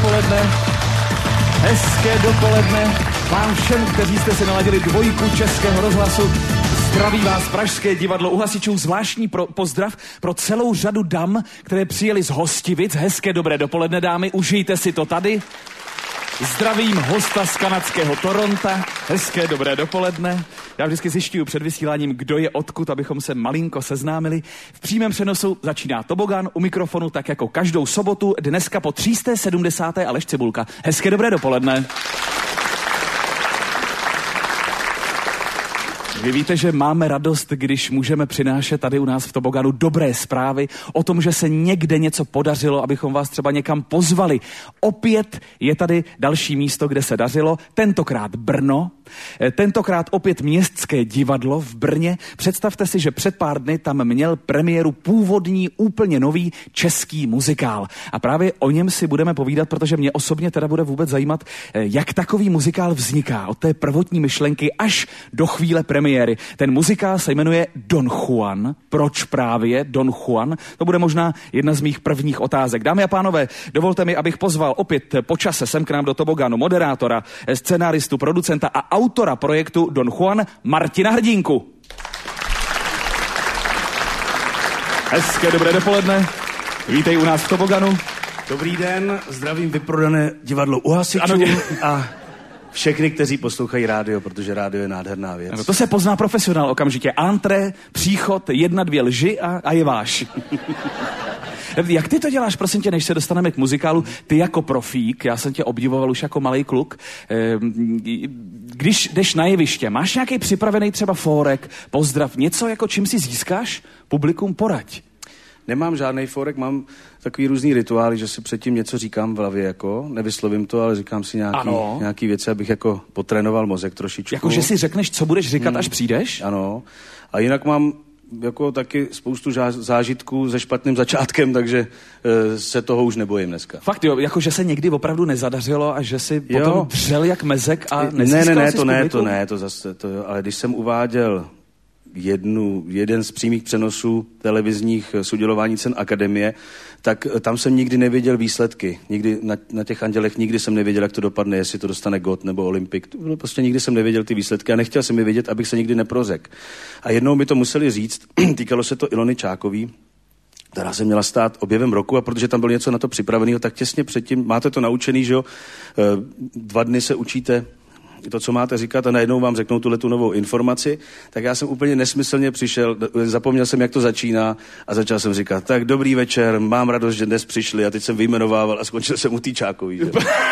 dopoledne. Hezké dopoledne vám všem, kteří jste si naladili dvojku Českého rozhlasu. Zdraví vás Pražské divadlo u hasičů. Zvláštní pozdrav pro celou řadu dam, které přijeli z Hostivic. Hezké dobré dopoledne, dámy, užijte si to tady. Zdravím hosta z kanadského Toronta. Hezké dobré dopoledne. Já vždycky zjišťuju před vysíláním, kdo je odkud, abychom se malinko seznámili. V přímém přenosu začíná Tobogan u mikrofonu, tak jako každou sobotu, dneska po 370. Aleš Cibulka. Hezké dobré dopoledne. Vy víte, že máme radost, když můžeme přinášet tady u nás v Toboganu dobré zprávy o tom, že se někde něco podařilo, abychom vás třeba někam pozvali. Opět je tady další místo, kde se dařilo, tentokrát Brno, tentokrát opět Městské divadlo v Brně. Představte si, že před pár dny tam měl premiéru původní, úplně nový český muzikál. A právě o něm si budeme povídat, protože mě osobně teda bude vůbec zajímat, jak takový muzikál vzniká od té prvotní myšlenky až do chvíle premiéry. Ten muzikál se jmenuje Don Juan. Proč právě Don Juan? To bude možná jedna z mých prvních otázek. Dámy a pánové, dovolte mi, abych pozval opět po čase sem k nám do Toboganu moderátora, scenáristu, producenta a autora projektu Don Juan, Martina Hrdínku. Hezké dobré dopoledne. Vítej u nás v Toboganu. Dobrý den, zdravím vyprodané divadlo u hasičů a všechny, kteří poslouchají rádio, protože rádio je nádherná věc. Ano, to se pozná profesionál okamžitě. Antré, příchod, 1-2 lži a je váš. Jak ty to děláš, prosím tě, než se dostaneme k muzikálu? Ty jako profík, já jsem tě obdivoval už jako malej kluk. Když jdeš na jeviště, máš nějaký připravený třeba fórek, pozdrav, něco jako čím si získáš? Publikum, poraď. Nemám žádnej fórek, mám takový různý rituály, že si předtím něco říkám v hlavě, jako nevyslovím to, ale říkám si nějaký věci, abych jako potrénoval mozek trošičku. Jako, že si řekneš, co budeš říkat, až přijdeš? Ano. A jinak mám jako taky spoustu zážitků se špatným začátkem, takže se toho už nebojím dneska. Fakt jo, jako že se někdy opravdu nezadařilo a že si potom dřel jak mezek a nezískal ale když jsem uváděl jeden z přímých přenosů televizních z udělování cen Akademie, tak tam jsem nikdy nevěděl výsledky. Nikdy na těch Andělech nikdy jsem nevěděl, jak to dopadne, jestli to dostane GOT nebo Olympik. Prostě nikdy jsem nevěděl ty výsledky a nechtěl jsem je vědět, abych se nikdy neprozek. A jednou mi to museli říct, týkalo se to Ilony Čákový, která se měla stát objevem roku, a protože tam bylo něco na to připraveného, tak těsně předtím, máte to naučený, že jo, 2 dny se učíte to, co máte říkat, a najednou vám řeknou tuhletu novou informaci, tak já jsem úplně nesmyslně přišel, zapomněl jsem, jak to začíná a začal jsem říkat, tak dobrý večer, mám radost, že dnes přišli, a teď jsem vyjmenovával a skončil jsem u té Čákový.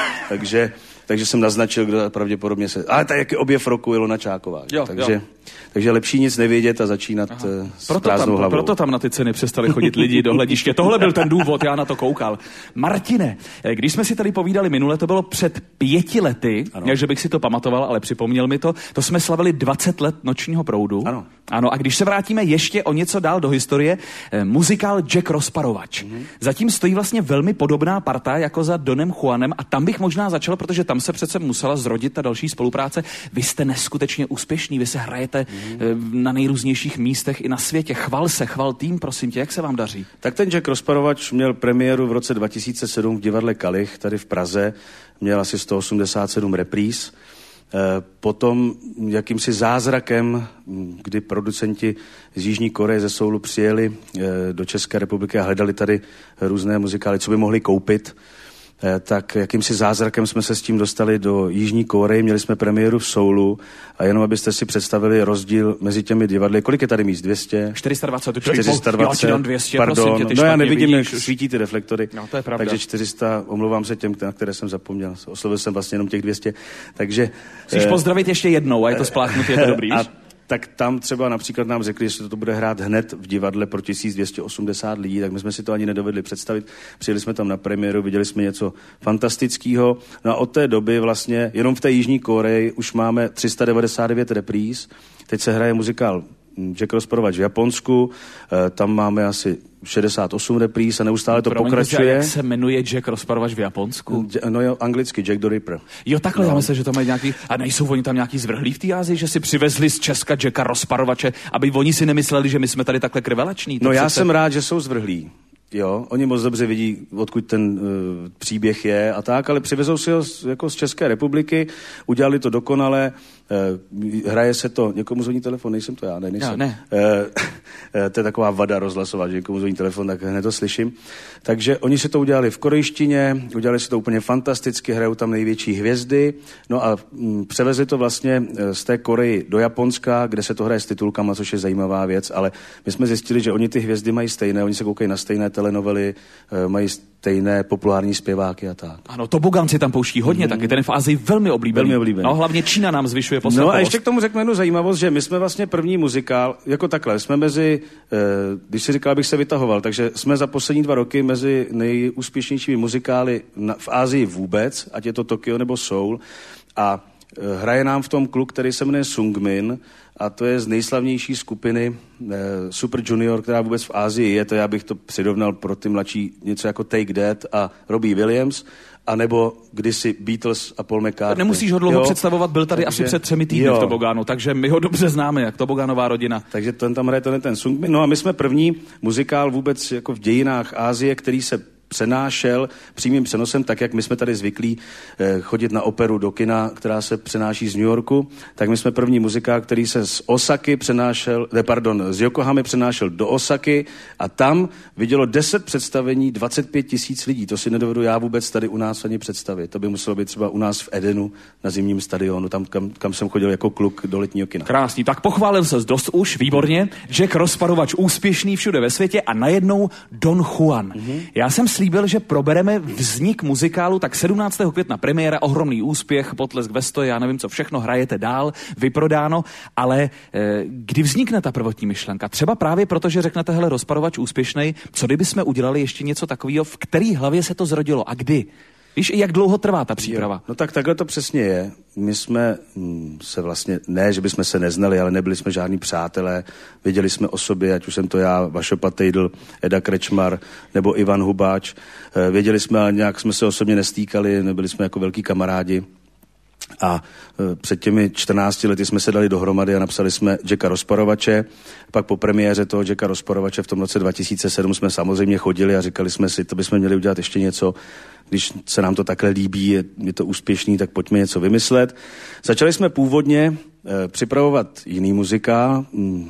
Takže jsem naznačil, kdo pravděpodobně se... Ale tak jak je objev roku Ilona Čáková. Takže lepší nic nevědět a začínat s prázdnou hlavou. Proto tam na ty ceny přestali chodit lidi do hlediště. Tohle byl ten důvod, já na to koukal. Martine, když jsme si tady povídali minule, to bylo před 5 lety, že bych si to pamatoval, ale připomněl mi to, to jsme slavili 20 let Nočního proudu. Ano, a když se vrátíme ještě o něco dál do historie, muzikál Jack Rozparovač. Zatím stojí vlastně velmi podobná parta jako za Donem Juanem a tam bych možná začal, protože tam se přece musela zrodit ta další spolupráce. Vy jste neskutečně úspěšní, vy se hrajete na nejrůznějších místech i na světě. Chval tým, prosím tě, jak se vám daří? Tak ten Jack Rozparovač měl premiéru v roce 2007 v divadle Kalich, tady v Praze. Měl asi 187 repríz. Potom jakýmsi zázrakem, kdy producenti z Jižní Koreje ze Soulu přijeli do České republiky a hledali tady různé muzikály, co by mohli koupit, tak jakýmsi zázrakem jsme se s tím dostali do Jižní Koreje, měli jsme premiéru v Soulu a jenom abyste si představili rozdíl mezi těmi divadly. Kolik je tady míst? 200? 420. 420. Já ti 200, pardon. Prosím tě, no já nevidím, jak svítí ty reflektory. No, to je pravda. Takže 400, omlouvám se těm, na které jsem zapomněl. Oslovil jsem vlastně jenom těch 200. Takže chceš pozdravit ještě jednou a je to spláchnutý, je to dobrý. Tak tam třeba například nám řekli, že to bude hrát hned v divadle pro 1280 lidí, tak my jsme si to ani nedovedli představit. Přijeli jsme tam na premiéru, viděli jsme něco fantastického. No a od té doby vlastně jenom v té Jižní Koreji už máme 399 repríz. Teď se hraje muzikál Jack Rozparovač v Japonsku, tam máme asi 68 repríz a neustále to pokračuje. Jak se jmenuje Jack Rozparovač v Japonsku? No jo, anglicky Jack the Ripper. Jo, takhle, já myslím, že tam mají nějaký... A nejsou oni tam nějaký zvrhlí v té Asii, že si přivezli z Česka Jacka Rozparovače, aby oni si nemysleli, že my jsme tady takhle krvelační? No já jsem rád, že jsou zvrhlí. Jo, oni moc dobře vidí, odkud ten příběh je a tak, ale přivezou si ho jako z České republiky, udělali to dokonale, hraje se to, někomu zvoní telefon, nejsem to já, nejsem. Já, ne. To je taková vada rozhlasová, že někomu zvoní telefon, tak hned to slyším. Takže oni si to udělali v korejštině, udělali si to úplně fantasticky, hrajou tam největší hvězdy, no a převezli to vlastně z té Koreji do Japonska, kde se to hraje s titulkama, což je zajímavá věc, ale my jsme zjistili, že oni ty hvězdy mají stejné, oni se koukají na stejné telenovely, mají stejné populární zpěváky a tak. Ano, Tobogán si tam pouští hodně, taky ten v Asii velmi oblíbený. No, hlavně Čína nám zvyšuje poslechovost. No a ještě k tomu řeknu jednu zajímavost, že my jsme vlastně první muzikál, jako takhle, jsme mezi, když si říkal, abych se vytahoval, takže jsme za poslední 2 roky mezi nejúspěšnějšími muzikály v Asii vůbec, ať je to Tokio nebo Seoul, a hraje nám v tom kluk, který se jmenuje Sungmin, a to je z nejslavnější skupiny Super Junior, která vůbec v Asii je. To já bych to přirovnal pro ty mladší něco jako Take That a Robbie Williams, anebo kdysi Beatles a Paul McCartney. Nemusíš ho dlouho představovat, byl tady asi před 3 týdny v Tobogánu, takže my ho dobře známe, jak Tobogánová rodina. Takže ten tam hraje ten Sungmin. No a my jsme první muzikál vůbec jako v dějinách Asie, který se přenášel přímým přenosem, tak jak my jsme tady zvyklí chodit na operu do kina, která se přenáší z New Yorku, tak my jsme první muzikál, který se z Osaky přenášel, z Yokohamy přenášel do Osaky a tam vidělo 10 představení, 25 000 lidí. To si nedovedu já vůbec tady u nás ani představit. To by muselo být třeba u nás v Edenu na zimním stadionu, tam, kam jsem chodil jako kluk do letního kina. Krásný, tak pochválil ses dost už, výborně. Jack Rozparovač úspěšný všude ve světě a najednou Don Juan. Já jsem slíbil, že probereme vznik muzikálu, tak 17. května premiéra, ohromný úspěch, potlesk ve stoje, já nevím, co všechno, hrajete dál, vyprodáno, ale kdy vznikne ta prvotní myšlenka? Třeba právě proto, že řeknete, hele, Rozparovač úspěšnej, co kdyby jsme udělali ještě něco takového, v který hlavě se to zrodilo a kdy? Víš, jak dlouho trvá ta příprava? Jo. No tak takhle to přesně je. My jsme se vlastně, ne, že bychom se neznali, ale nebyli jsme žádní přátelé. Věděli jsme o sobě, ať už jsem to já, Vašo Patejdl, Eda Krečmar nebo Ivan Hubáč. Věděli jsme, ale nějak jsme se osobně nestýkali, nebyli jsme jako velký kamarádi. A před těmi 14 lety jsme se dali dohromady a napsali jsme Jacka Rozparovače. Pak po premiéře toho Jacka Rozparovače v tom roce 2007 jsme samozřejmě chodili a říkali jsme si, to bychom měli udělat ještě něco, když se nám to takhle líbí, je to úspěšný, tak pojďme něco vymyslet. Začali jsme původně připravovat jiný muzikál.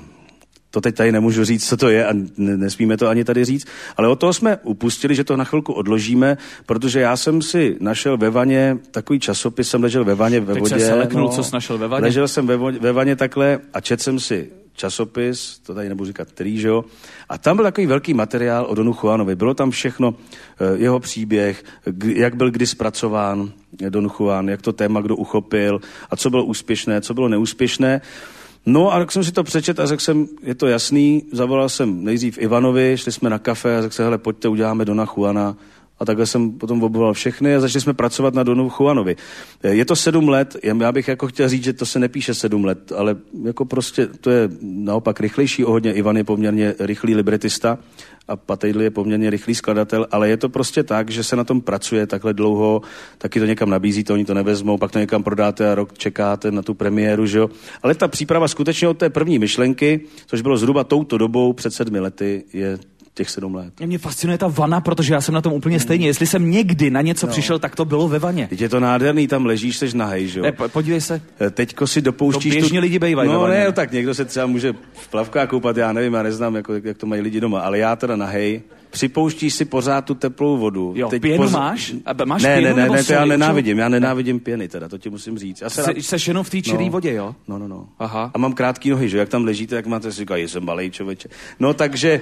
To teď tady nemůžu říct, co to je a nesmíme to ani tady říct, ale od toho jsme upustili, že to na chvilku odložíme, protože já jsem si našel ve vaně takový časopis, jsem ležel ve vaně ve vodě. Teď se leknul, co jsi našel ve vaně? Ležel jsem ve vaně takhle a četl jsem si časopis, to tady nebudu říkat který, že jo, a tam byl takový velký materiál o Donu Juanovi. Bylo tam všechno, jeho příběh, jak byl kdy zpracován Don Juan, jak to téma kdo uchopil a co bylo úspěšné, co bylo neúspěšné. No a tak jsem si to přečet a řekl jsem, je to jasný, zavolal jsem nejdřív Ivanovi, šli jsme na kafe a řekl jsem, hele, pojďte, uděláme Dona Juana. A takhle jsem potom obvolal všechny a začali jsme pracovat na Donu Juanovi. Je to 7 let, já bych jako chtěl říct, že to se nepíše 7 let, ale jako prostě to je naopak rychlejší o hodně. Ivan je poměrně rychlý libretista a Patejdl je poměrně rychlý skladatel, ale je to prostě tak, že se na tom pracuje takhle dlouho, taky to někam nabízíte, oni to nevezmou, pak to někam prodáte a rok čekáte na tu premiéru, že jo. Ale ta příprava skutečně od té první myšlenky, což bylo zhruba touto dobou před 7 lety, je těch 7 let. Mě fascinuje ta vana, protože já jsem na tom úplně stejně. Jestli jsem někdy na něco přišel, tak to bylo ve vaně. Teď je to nádherný, tam ležíš, seš nahej, že jo? Podívej se. Teďko si dopouštíš to běžně lidi bejvají ve vaně. Ne, tak někdo se třeba může v plavkách koupat, já nevím, já neznám, jak to mají lidi doma, ale já teda nahej. Připouštíš si pořád tu teplou vodu. Jo, pěnu máš? Máš ne, pěnu nebo to já nenávidím. Já nenávidím pěny teda, to ti musím říct. Seš jenom v té čirý vodě, jo? No. Aha. A mám krátký nohy, že? Jak tam ležíte, jak máte si říkat, jsem malej člověče. No takže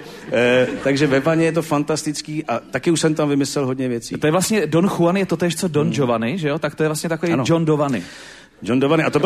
ve vaně je to fantastický a taky už jsem tam vymyslel hodně věcí. To je vlastně Don Juan, je to též co Don Giovanni, že jo? Tak to je vlastně takový John Dovany. John Dovany. A to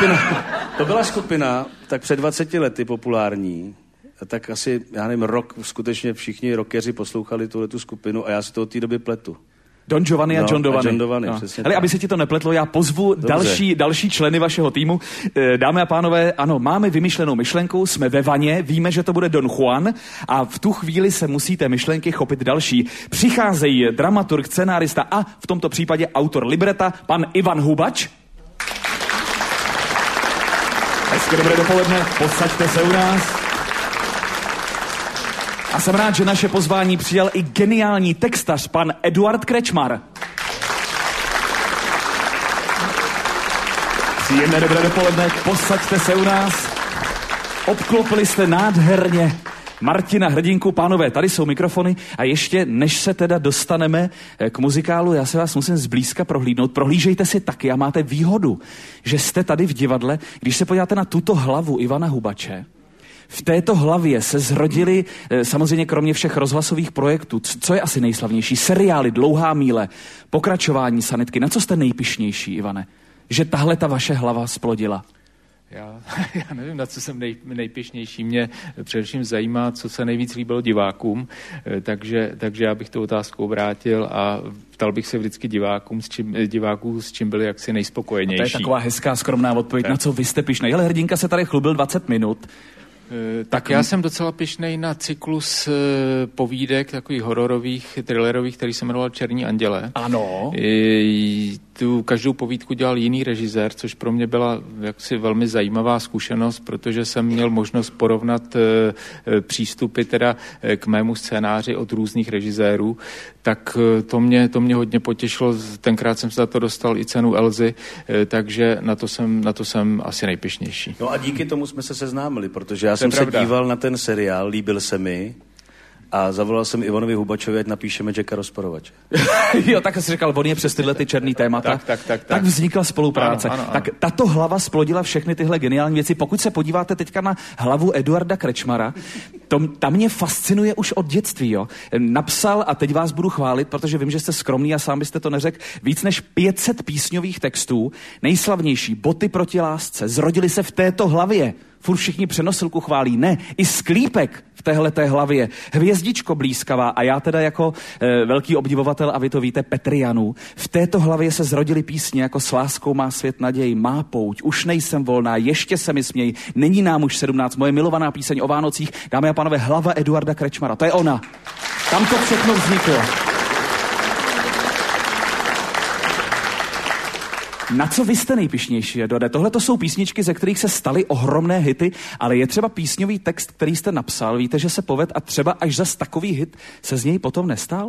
byla skupina tak před 20 lety populární. Tak asi, já nevím, rok, skutečně všichni rockeři poslouchali tuhletu skupinu a já si to od té doby pletu. Don Giovanni a John Dovany. John Dovany, přesně. Ale aby se ti to nepletlo, já pozvu další členy vašeho týmu. Dámy a pánové, ano, máme vymyšlenou myšlenku, jsme ve vaně, víme, že to bude Don Juan a v tu chvíli se musíte myšlenky chopit další. Přicházejí dramaturg, scenárista a v tomto případě autor libreta, pan Ivan Hubač. Hezké dobré dopoledne, posaďte se u nás. A jsem rád, že naše pozvání přijal i geniální textař, pan Eduard Krečmar. Příjemné dobré dopoledne, posaďte se u nás. Obklopili jste nádherně Martina Hrdinku. Pánové, tady jsou mikrofony a ještě než se teda dostaneme k muzikálu, já se vás musím zblízka prohlídnout. Prohlížejte si taky a máte výhodu, že jste tady v divadle. Když se podíváte na tuto hlavu Ivana Hubače, v této hlavě se zrodily, samozřejmě kromě všech rozhlasových projektů, co je asi nejslavnější? Seriály, Dlouhá míle, pokračování Sanitky. Na co jste nejpyšnější, Ivane? Že tahle ta vaše hlava splodila? Já nevím, na co jsem nejpyšnější. Mě především zajímá, co se nejvíc líbilo divákům, takže já bych tu otázku obrátil a ptal bych se vždycky diváků, s čím byli jaksi nejspokojenější. A to je taková hezká, skromná odpověď. Na co vy jste pyšnej? Ale Hrdinka se tady chlubil 20 minut. Tak já jsem docela pyšnej na cyklus povídek, takových hororových, thrillerových, který se jmenoval Černí anděle. Ano. Tu každou povídku dělal jiný režisér, což pro mě byla jaksi velmi zajímavá zkušenost, protože jsem měl možnost porovnat přístupy teda k mému scénáři od různých režisérů. Tak to mě hodně potěšilo. Tenkrát jsem se za to dostal i cenu Elzy, takže na to jsem asi nejpyšnější. No a díky tomu jsme se seznámili, protože já jsem se díval na ten seriál, líbil se mi a zavolal jsem Ivanovi Hubačovi, ať napíšeme Jacka Rozporovače. Jo, tak jsi říkal, on je přes tyhle ty černý témata. Tak vznikla spolupráce. Ano. Tak tato hlava splodila všechny tyhle geniální věci. Pokud se podíváte teďka na hlavu Eduarda Krečmara, ta mě fascinuje už od dětství. Jo. Napsal, a teď vás budu chválit, protože vím, že jste skromný a sám byste to neřekl, víc než 500 písňových textů. Nejslavnější Boty proti lásce zrodili se v této hlavě. Furt všichni Přenosilku chválí. Ne, i Sklípek v téhleté hlavě. Hvězdičko blízkavá a já teda jako velký obdivovatel, a vy to víte, Petrianů. V této hlavě se zrodily písně jako S láskou má svět naději, Má pouť, Už nejsem volná, Ještě se mi směj, Není nám už 17, moje milovaná píseň o Vánocích. Dámy a pánové, hlava Eduarda Krečmara, to je ona. Tam to všechno vzniklo. Na co vy jste nejpyšnější, Eduarde? Tohle to jsou písničky, ze kterých se staly ohromné hity, ale je třeba písňový text, který jste napsal, víte, že se poved a třeba až zas takový hit se z něj potom nestal?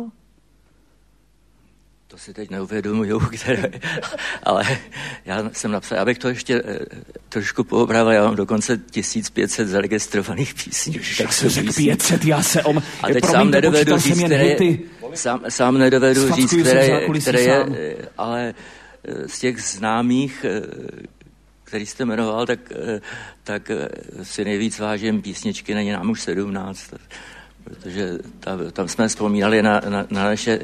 To si teď neuvědomuju, ale já jsem napsal, abych to ještě trošku poopravil, já mám dokonce 1500 zaregistrovaných písní. Tak se řekl 500, já se A teď sám nedovedu říct, sám nedovedu říct, které je, ale z těch známých, který jste jmenoval, tak si nejvíc vážím písničky Není nám už 17, protože tam jsme vzpomínali na naše...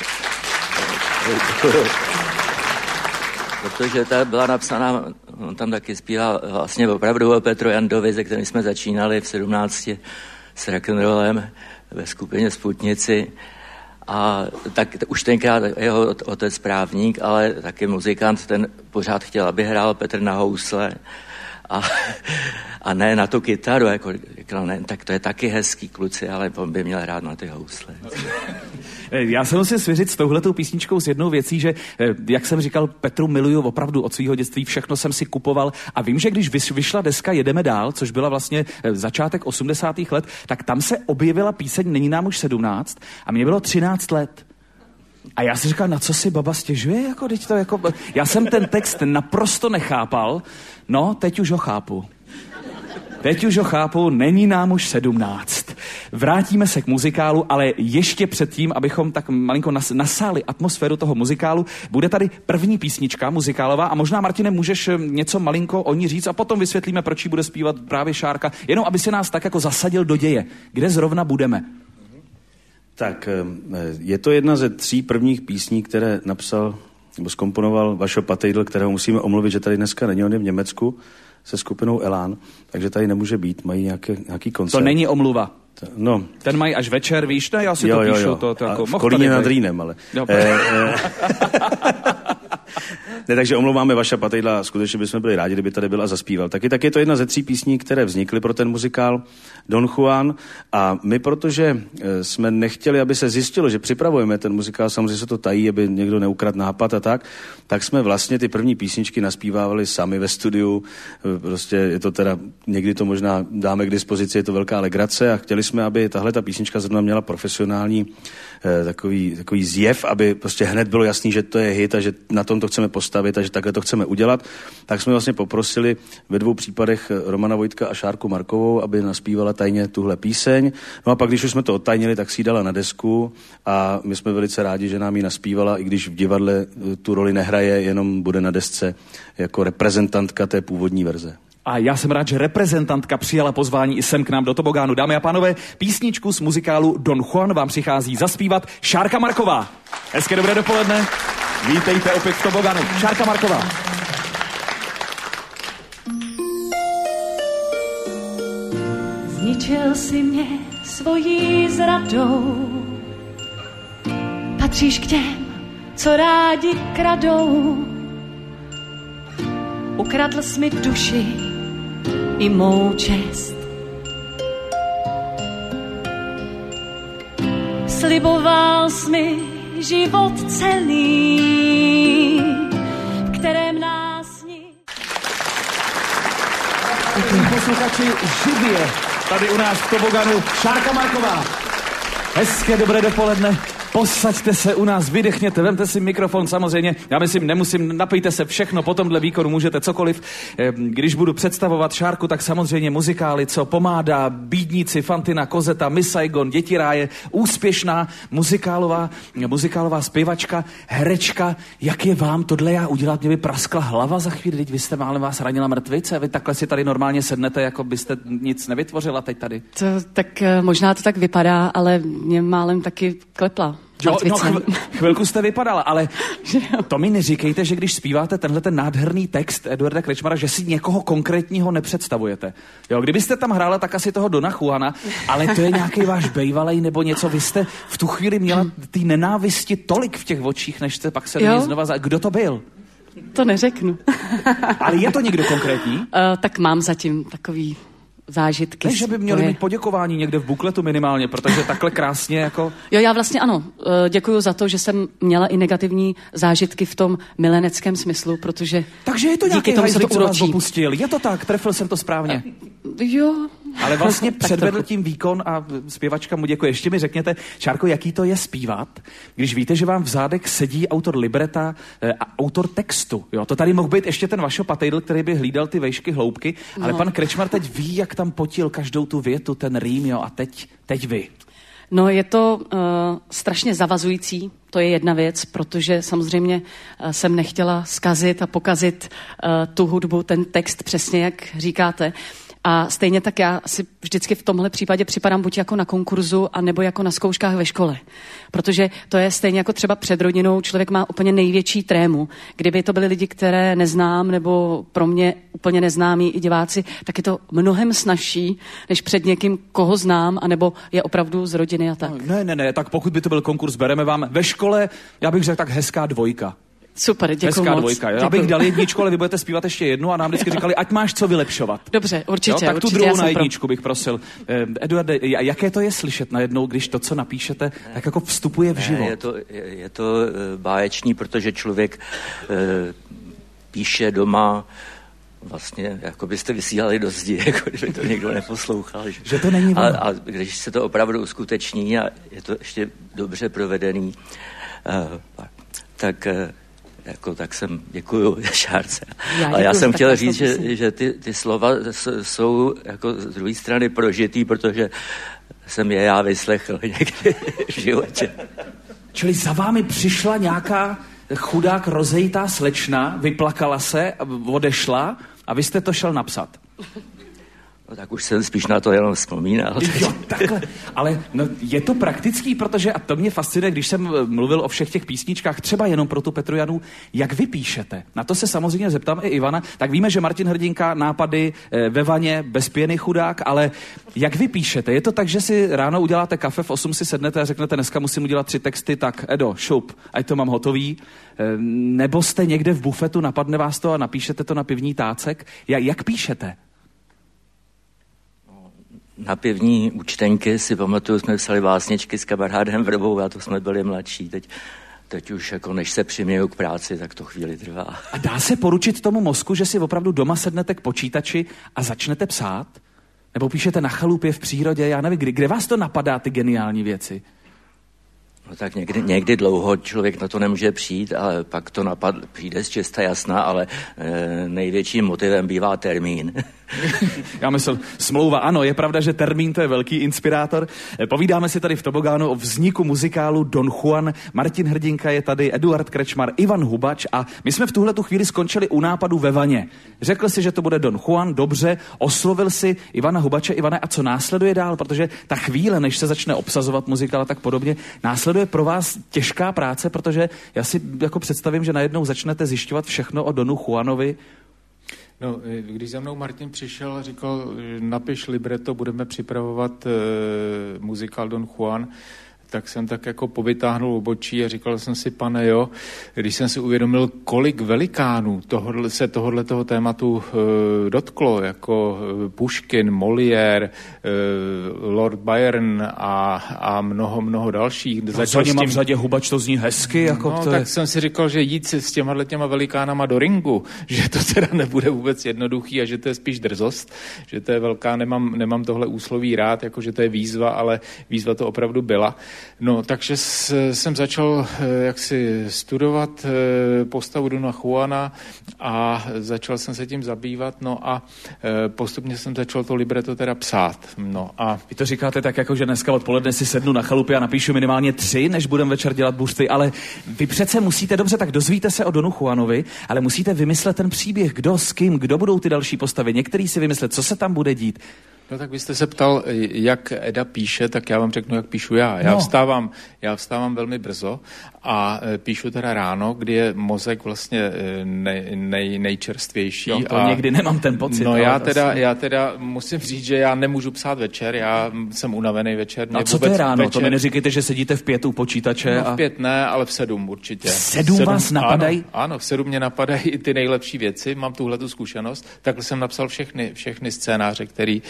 Protože ta byla napsaná, on tam taky zpíval vlastně opravdu o Petru Jandovi, se kterým jsme začínali v 17 s rock'n'rollem ve skupině Sputnici. A tak už tenkrát jeho otec právník, ale taky muzikant, ten pořád chtěl, aby hrál Petr na housle a ne na tu kytaru, jako říkal, ne, tak to je taky hezký, kluci, ale on by měl hrát na ty housle. Já se musím svěřit s touhletou písničkou s jednou věcí, že, jak jsem říkal, Petru miluju opravdu od svého dětství, všechno jsem si kupoval a vím, že když vyšla deska Jedeme dál, což byla vlastně začátek 80. let, tak tam se objevila píseň Není nám už 17 a mě bylo 13 let. A já si říkal, na co si baba stěžuje? Já jsem ten text naprosto nechápal, no teď už ho chápu. Není nám už 17. Vrátíme se k muzikálu, ale ještě předtím, abychom tak malinko nasáli atmosféru toho muzikálu, bude tady první písnička muzikálová a možná, Martine, můžeš něco malinko o ní říct a potom vysvětlíme, proč ji bude zpívat právě Šárka, jenom aby se nás tak jako zasadil do děje. Kde zrovna budeme? Tak, je to jedna ze 3 prvních písní, které napsal nebo zkomponoval Vašo Patejdl, kterého musíme omluvit, že tady dneska není, on je v Německu se skupinou Elán, takže tady nemůže být, mají nějaký koncert. To není omluva. No. Ten mají až večer, víš, ne? Já si to píšu. To jako, v Kolíně nad Rýnem, ale. Ne, takže omlouváme Vaša Patejdla, skutečně bychom byli rádi, kdyby tady byl a zaspíval. Tak je to jedna ze 3 písní, které vznikly pro ten muzikál Don Juan a my, protože jsme nechtěli, aby se zjistilo, že připravujeme ten muzikál, samozřejmě se to tají, aby někdo neukradl nápad a tak jsme vlastně ty první písničky naspívávali sami ve studiu, prostě je to teda, někdy to možná dáme k dispozici, je to velká legrace a chtěli jsme, aby tahle ta písnička zrovna měla profesionální takový zjev, aby prostě hned bylo jasný, že to je hit a že na tom to chceme postavit a že takhle to chceme udělat. Tak jsme vlastně poprosili ve 2 případech Romana Vojtka a Šárku Markovou, aby naspívala tajně tuhle píseň. No a pak, když už jsme to odtajnili, tak si ji dala na desku a my jsme velice rádi, že nám ji naspívala, i když v divadle tu roli nehraje, jenom bude na desce jako reprezentantka té původní verze. A já jsem rád, že reprezentantka přijala pozvání i sem k nám do Tobogánu. Dámy a pánové, písničku z muzikálu Don Juan vám přichází zaspívat Šárka Marková. Hezké dobré dopoledne. Vítejte opět v Tobogánu. Šárka Marková. Zničil si mě svojí zradou. Patříš k těm, co rádi kradou. Ukradl jsi mi duši i mou čest. Sliboval jsi mi život celý, v kterém nás ní. Posluchači, živě tady u nás v Toboganu Šárka Marková. Hezké dobré dopoledne. Posaďte se u nás, vydechněte, vemte si mikrofon, samozřejmě, já myslím, nemusím, napijte se všechno, po tomhle výkonu můžete cokoliv. Když budu představovat Šárku, tak samozřejmě muzikály, co Pomáda, Bídníci, Fantina, Kozeta, Miss Saigon, Děti ráje, úspěšná muzikálová zpěvačka, herečka. Jak je vám tohle já udělat? Mě by praskla hlava za chvíli, teď vy jste málem vás ranila mrtvice, vy takhle si tady normálně sednete, jako byste nic nevytvořila teď tady. Tak možná to tak vypadá, ale mě málem taky klepla. Jo, no, chvilku jste vypadala, ale to mi neříkejte, že když zpíváte tenhle ten nádherný text Eduarda Krečmara, že si někoho konkrétního nepředstavujete. Jo, kdybyste tam hrála, tak asi toho Dona Juana, ale to je nějaký váš bejvalej nebo něco. Vy jste v tu chvíli měla ty nenávisti tolik v těch očích, než jste pak se do něj znova... Kdo to byl? To neřeknu. Ale je to někdo konkrétní? Tak mám zatím takový zážitky. Takže by měli mít poděkování někde v bukletu minimálně, protože takhle krásně jako... Jo, já vlastně ano. Děkuju za to, že jsem měla i negativní zážitky v tom mileneckém smyslu, protože... Takže je to nějaký hajzlík, co vás opustil. Je to tak, trefil jsem to správně. Jo. Ale vlastně předvedl tím výkon a zpěvačka mu děkuje. Ještě mi řekněte, Šárko, jaký to je zpívat, když víte, že vám v zádech sedí autor libreta a autor textu. Jo, to tady mohl být ještě ten Vašo Patejdl, který by hlídal ty vejšky hloubky, ale pan Krečmar teď ví, jak tam potil každou tu větu, ten rým, jo, a teď vy. No, je to strašně zavazující, to je jedna věc, protože samozřejmě jsem nechtěla zkazit a pokazit tu hudbu, ten text přesně, jak říkáte. A stejně tak já si vždycky v tomhle případě připadám buď jako na konkurzu, anebo jako na zkouškách ve škole. Protože to je stejně jako třeba před rodinou, člověk má úplně největší trému. Kdyby to byli lidi, které neznám, nebo pro mě úplně neznámí i diváci, tak je to mnohem snazší, než před někým, koho znám, anebo je opravdu z rodiny a tak. Ne, tak pokud by to byl konkurs, bereme vám ve škole, já bych řekl tak hezká 2. Super, děkuji moc. Hezká 2. Já bych dal 1, ale vy budete zpívat ještě 1 a nám vždycky říkali, ať máš co vylepšovat. Dobře, určitě. Jo, tak tu určitě, 2 na 1 bych prosil. Eduarde, jaké to je slyšet najednou, když to, co napíšete, tak jako vstupuje v život? Je to báječný, protože člověk píše doma vlastně, jako byste vysílali do zdi, jako kdyby to někdo neposlouchal. Že to není ono. A když se to opravdu uskuteční a je to ještě dobře provedený, tak jsem děkuju Šárce. A já jsem chtěl říct, že ty slova jsou jako z druhé strany prožitý, protože jsem je já vyslechl někdy v životě. Čili za vámi přišla nějaká chudák rozejitá slečna, vyplakala se, odešla a vy jste to šel napsat. No tak už jsem spíš na to jenom vzpomínal. Jo, takhle. Ale no, je to praktický, protože, a to mě fascinuje, když jsem mluvil o všech těch písničkách, třeba jenom pro tu Petru Janu, jak vy píšete? Na to se samozřejmě zeptám i Ivana. Tak víme, že Martin Hrdinka, nápady ve vaně, bez pěny chudák, ale jak vy píšete? Je to tak, že si ráno uděláte kafe, v 8 si sednete a řeknete, dneska musím udělat 3 texty, tak Edo, šup, ať to mám hotový. Nebo jste někde v bufetu, napadne vás to a napíšete to na pivní tácek? Jak píšete? Na pivní účtenky si pamatuju, jsme psali básničky s kamarádem Vrbou, a to jsme byli mladší. Teď už jako než se přiměju k práci, tak to chvíli trvá. A dá se poručit tomu mozku, že si opravdu doma sednete k počítači a začnete psát? Nebo píšete na chalupě v přírodě? Já nevím, kde vás to napadá, ty geniální věci? No tak někdy dlouho člověk na to nemůže přijít, ale pak to přijde z čista jasná, ale největším motivem bývá termín. Já myslel, smlouva, ano, je pravda, že termín to je velký inspirátor. Povídáme si tady v Tobogánu o vzniku muzikálu Don Juan. Martin Hrdinka je tady, Eduard Krečmar, Ivan Hubač a my jsme v tuhletu chvíli skončili u nápadu ve vaně. Řekl si, že to bude Don Juan, dobře, oslovil si Ivana Hubače. Ivane, a co následuje dál? Protože ta chvíle, než se začne obsazovat muzikál a tak podobně, následuje pro vás těžká práce, protože já si jako představím, že najednou začnete zjišťovat všechno o Donu Juanovi. No, když za mnou Martin přišel a říkal, napiš libreto, budeme připravovat muzikál Don Juan, tak jsem tak jako povytáhnul obočí a říkal jsem si, pane jo, když jsem si uvědomil, kolik velikánů se tohoto tématu dotklo, jako Puškin, Molière, Lord Byron a mnoho dalších. Za něma v řadě Hubač to zní hezky. Jako no, to tak je... jsem si říkal, že jít s těma velikánama do ringu, že to teda nebude vůbec jednoduchý a že to je spíš drzost, že to je velká, nemám tohle úsloví rád, jako že to je výzva, ale výzva to opravdu byla. No, takže jsem začal jaksi studovat postavu Dona Juana a začal jsem se tím zabývat, no a postupně jsem začal to libreto teda psát. No a... Vy to říkáte tak, jako že dneska odpoledne si sednu na chalupě a napíšu minimálně 3, než budem večer dělat buřty, ale vy přece musíte, dobře, tak dozvíte se o Donu Juanovi, ale musíte vymyslet ten příběh, kdo s kým, kdo budou ty další postavy, některý si vymyslet, co se tam bude dít. No tak vy jste se ptal, jak Eda píše, tak já vám řeknu, jak píšu já. Já vstávám velmi brzo a píšu teda ráno, kdy je mozek vlastně nejčerstvější. Jo, to někdy nemám ten pocit. No já teda musím říct, že já nemůžu psát večer, já jsem unavený večer. A co to je ráno? Večer... To mi neříkejte, že sedíte v 5 u počítače. No v 5 ne, ale v 7 určitě. V 7 vás napadají? Ano, v 7 mě napadají i ty nejlepší věci, mám tuhletu zkušenost. Takhle jsem napsal všechny scénáře,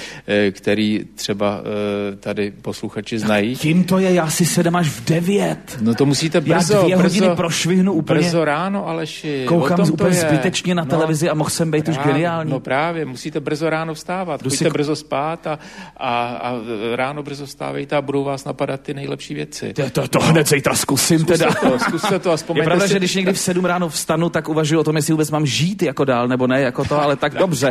který třeba tady posluchači znají. Tím to je, já si sedem až v 9. No to musíte brzo. Já 2 hodiny prošvihnu úplně. Brzo ráno, Aleši. Koukám úplně zbytečně na televizi a mohl jsem být už geniální. No právě, musíte brzo ráno vstávat. Musíte brzo spát a ráno brzo vstávejte a budou vás napadat ty nejlepší věci. To hned zítra zkusím teda. Zkuste to a vzpomeňte. Je pravda, že když někdy v 7 ráno vstanu, tak uvažuji o tom, jestli vůbec mám žít jako dál, nebo ne, jako to, ale tak dobře.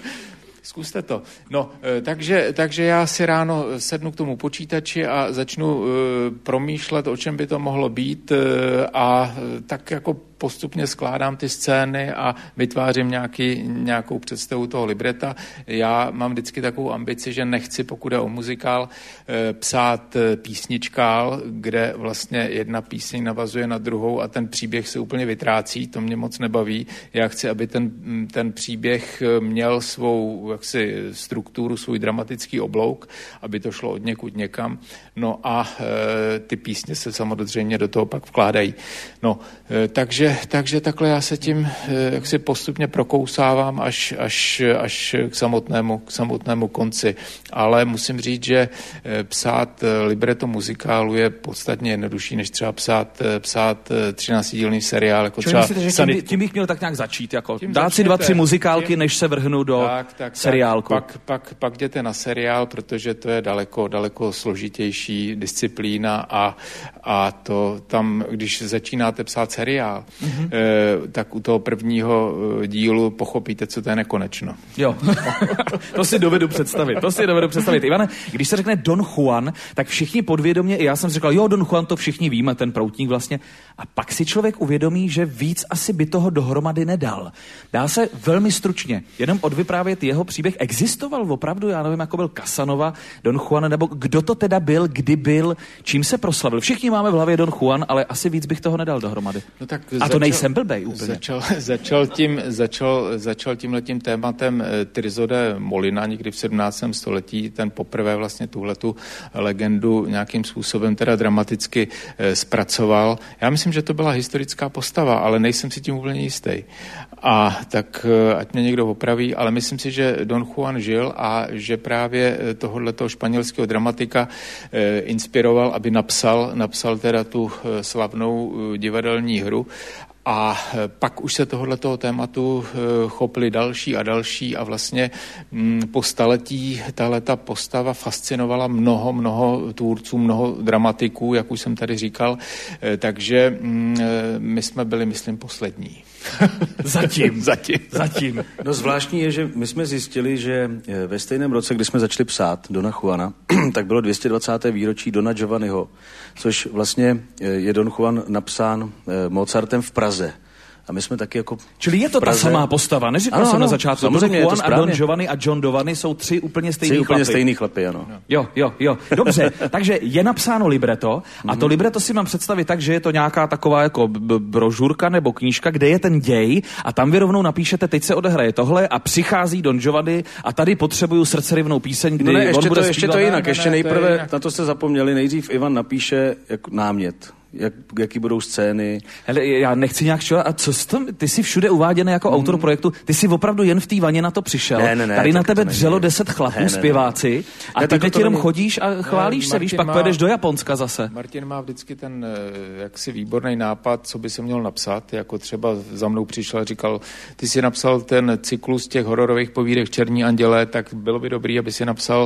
Zkuste to. No, takže já si ráno sednu k tomu počítači a začnu promýšlet, o čem by to mohlo být a tak jako postupně skládám ty scény a vytvářím nějakou představu toho libreta. Já mám vždycky takovou ambici, že nechci, pokud je o muzikál, psát písničkál, kde vlastně jedna píseň navazuje na druhou a ten příběh se úplně vytrácí, to mě moc nebaví. Já chci, aby ten příběh měl svou jaksi strukturu, svůj dramatický oblouk, aby to šlo od někud někam. No a ty písně se samozřejmě do toho pak vkládají. No, takže takhle já se tím jaksi postupně prokousávám až k samotnému konci. Ale musím říct, že psát libreto muzikálu je podstatně jednodušší, než třeba psát 13dílný seriál. Jako třeba myslíte, že tím bych měl tak nějak začít? Jako dát si 2-3 muzikálky, než se vrhnu do seriálku. Pak jděte na seriál, protože to je daleko složitější disciplína a to tam, když začínáte psát seriál, tak u toho prvního dílu pochopíte, co to je nekonečno. Jo, to si dovedu představit. Ivane, když se řekne Don Juan, tak všichni podvědomě, i já jsem si říkal, jo, Don Juan, to všichni víme, ten proutník vlastně. A pak si člověk uvědomí, že víc asi by toho dohromady nedal. Dá se velmi stručně jenom odvyprávět jeho příběh. Existoval opravdu, já nevím, jako byl Casanova, Don Juan, nebo kdo to teda byl, kdy byl, čím se proslavil. Všichni máme v hlavě Don Juan, ale asi víc bych toho nedal dohromady. No tak a to nejsem blbej úplně. Začal tímhletím tématem Tirso de Molina někdy v 17. století, ten poprvé vlastně tuhletu legendu nějakým způsobem teda dramaticky zpracoval. Já myslím, že to byla historická postava, ale nejsem si tím úplně jistý. A tak ať mě někdo opraví, ale myslím si, že Don Juan žil a že právě tohoto španělského dramatika inspiroval, aby napsal teda tu slavnou divadelní hru. A pak už se tohoto tématu chopili další a další a vlastně po staletí tahleta postava fascinovala mnoho tvůrců, mnoho dramatiků, jak už jsem tady říkal, takže my jsme byli, myslím, poslední. Zatím. No zvláštní je, že my jsme zjistili, že ve stejném roce, kdy jsme začali psát Dona Juana, tak bylo 220. výročí Dona Giovanniho, což vlastně je Don Juan napsán Mozartem v Praze. A my jsme taky jako... Čili je to ta samá postava, neříkal jsem na začátku. Samozřejmě Don Juan a Don Giovanni a John Giovanni jsou tři úplně stejný chlapy, ano. Jo. Dobře, takže je napsáno libreto a to libreto si mám představit tak, že je to nějaká taková jako brožurka nebo knížka, kde je ten děj a tam vy rovnou napíšete, teď se odehraje tohle a přichází Don Giovanni a tady potřebuju srdcerivnou píseň, kdy on bude ještě to jinak, ještě nejprve, na to jste zapomněli, nejdřív Ivan napíše jako námět. Jaký budou scény. Hele, já nechci nějak čovat. A co ty jsi všude uváděný jako autor projektu? Ty jsi opravdu jen v té vaně na to přišel. Ne, tady na tebe dřelo 10 chlapů, zpěváci. A ty teď jenom chodíš a chválíš se, víš, pak pojedeš do Japonska zase. Martin má vždycky ten jaksi výborný nápad, co by se měl napsat. Jako třeba za mnou přišel a říkal, ty jsi napsal ten cyklus těch hororových povídek Černí anděle, tak bylo by dobrý, aby si napsal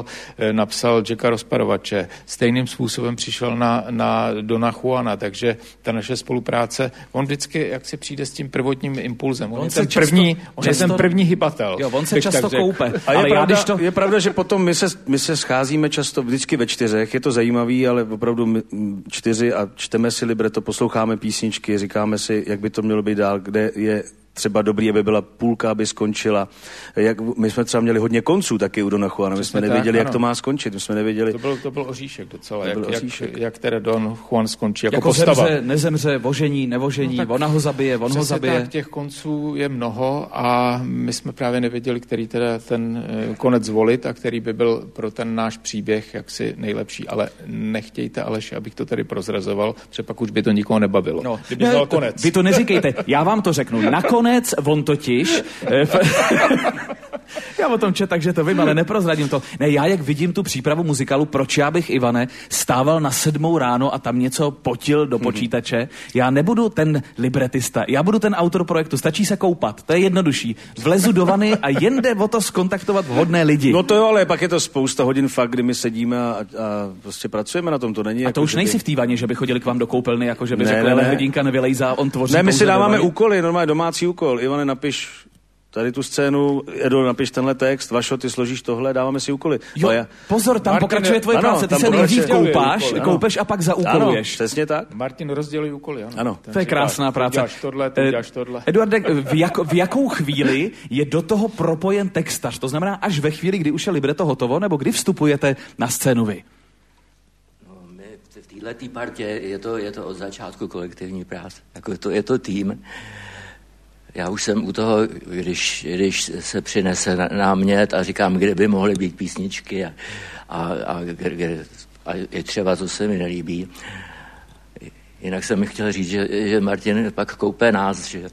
Jacka Rozparovače. Stejným způsobem přišel na Dona Juana. Takže ta naše spolupráce, on vždycky jak si přijde s tím prvotním impulzem. On je ten první hybatel. Jo, on se často koupe. A je pravda, že potom my se scházíme často vždycky ve 4, je to zajímavý, ale opravdu 4 a čteme si libreto, posloucháme písničky, říkáme si, jak by to mělo být dál, kde je třeba dobrý, aby byla půlka, aby skončila. My jsme třeba měli hodně konců taky u Dona Juana, my jsme nevěděli, jak to má skončit, my jsme nevěděli. To byl oříšek docela, jak teda Don Juan skončí jako postava. Zemře, nezemře, vožení, nevožení, no ona ho zabije, on ho zabije. Tak, těch konců je mnoho a my jsme právě nevěděli, který teda ten konec zvolit a který by byl pro ten náš příběh jaksi nejlepší, ale nechtějte, Aleši, abych to tady prozrazoval, třeba pak už by to nikoho nebavilo. No, konec. Vy to neříkejte, já vám to řeknu. Nakonec on totiž... Já o tom čet, takže to vím, ale neprozradím to. Ne, já jak vidím tu přípravu muzikálu, proč já bych, Ivane, stával na 7 ráno a tam něco potil do počítače. Já nebudu ten libretista, já budu ten autor projektu, stačí se koupat, to je jednodušší. Vlezu do vany a jen jde o to zkontaktovat vhodné lidi. No to jo, ale pak je to spousta hodin fakt, kdy my sedíme a prostě pracujeme na tom, to není. A to jako, už nejsi v té vaně, že by chodili k vám do koupelny, jako že by řekli, ale hodinka nevylejzá, on tvoří. Ne, my si dáváme úkoly, normálně domácí úkol. Ivane, napiš tady tu scénu, Edo, napiš tenhle text, Vašo, ty složíš tohle, dáváme si úkoly. Jo, pozor, tam pokračuje tvoje práce, ty se nejdřív koupeš a pak zaúkoluješ. Ano, přesně tak. Martin rozdělí úkoly, ano. To je krásná práce. Uděláš tohle. Eduarde, v jakou chvíli je do toho propojen textař? To znamená až ve chvíli, kdy už je libreto hotovo, nebo kdy vstupujete na scénu vy? V této partě je to od začátku kolektivní práce. Je to tým. Já už jsem u toho, když se přinese námět a říkám, kde by mohly být písničky a je třeba, co se mi nelíbí. Jinak jsem mi chtěl říct, že Martin pak koupe nás, že...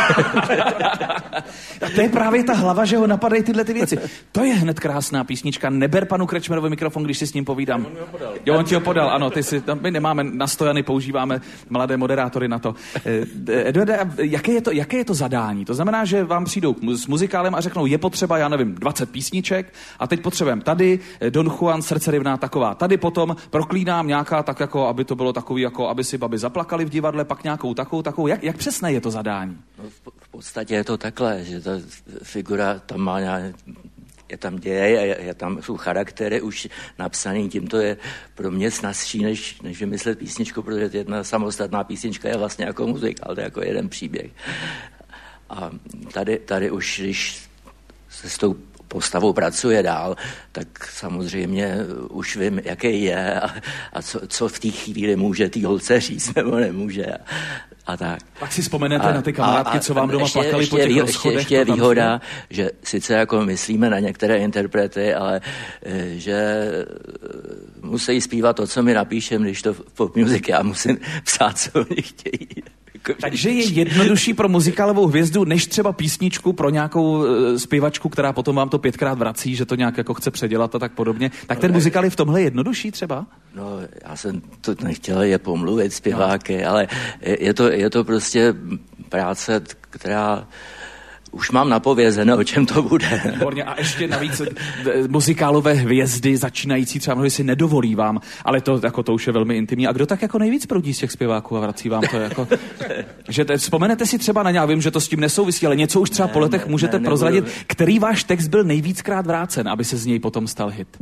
A to je právě ta hlava, že ho napadají tyhle ty věci. To je hned krásná písnička. Neber panu Krečmerovi mikrofon, když si s ním povídám. On ti ho podal, ano. My nemáme na stojany, používáme mladé moderátory na to. Eduarde, jaké je to zadání? To znamená, že vám přijdou s muzikálem a řeknou, je potřeba, já nevím, 20 písniček a teď potřebujeme tady Don Juan, srdcerivná taková. Tady potom proklínám nějaká tak jako, aby to bylo takový, jako aby si babi zaplakali v divadle, pak nějakou takovou. Jak přesné je to zadání? No, v podstatě je to takhle, že ta figura tam má je tam děj, tam jsou charaktery už napsaný, tím to je pro mě snazší, než vymyslet písničku, protože jedna samostatná písnička je vlastně jako muzikál, to je jako jeden příběh. A tady už, když se s tou postavou pracuje dál, tak samozřejmě už vím, jaký je a co v té chvíli může tý holce říct, nebo nemůže a tak. Tak si vzpomenete na ty kamarádky, co vám doma plakali po těch rozchodech. Ještě je výhoda, že sice jako myslíme na některé interprety, ale že musí zpívat to, co mi napíšem, když to pop music, já musím psát, co oni chtějí. Takže je jednodušší pro muzikálovou hvězdu, než třeba písničku pro nějakou zpěvačku, která potom vám to 5krát vrací, že to nějak jako chce předělat a tak podobně. Tak ten muzikál je v tomhle jednodušší třeba? No, já jsem to nechtěl je pomluvit zpěváky, ale je to prostě práce, která už mám napovězené, o čem to bude. Výborně. A ještě navíc muzikálové hvězdy začínající třeba mnohdy si nedovolí vám, ale to už je velmi intimní. A kdo tak jako nejvíc proudí z těch zpěváků a vrací vám to jako... že vzpomenete si třeba na ně, já vím, že to s tím nesouvisí, ale něco už třeba po letech můžete prozradit, který váš text byl nejvíckrát vrácen, aby se z něj potom stal hit?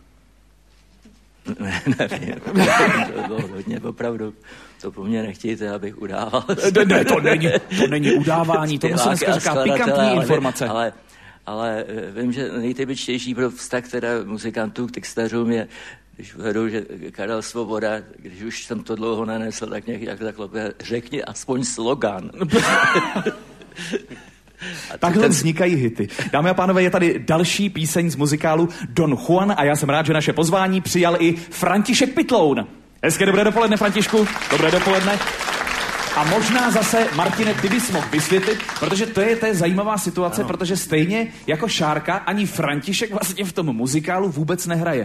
Nevím. To bylo hodně, opravdu. To po mně nechtějte, abych udával. Ne, to není udávání, tomu se dneska říká pikantní informace. Ale vím, že nejtypičtější pro vztah teda muzikantů k textařům je, když uvedou, že Karel Svoboda, když už jsem to dlouho nenesl, tak nějak takhle řekni aspoň slogan. Takhle vznikají hity. Dámy a pánové, je tady další píseň z muzikálu Don Juan a já jsem rád, že naše pozvání přijal i František Pytloun. Hezké dobré dopoledne, Františku. Dobré dopoledne. A možná zase, Martine, ty bys mohl vysvětlit, protože to je zajímavá situace, ano. Protože stejně jako Šárka, ani František vlastně v tom muzikálu vůbec nehraje.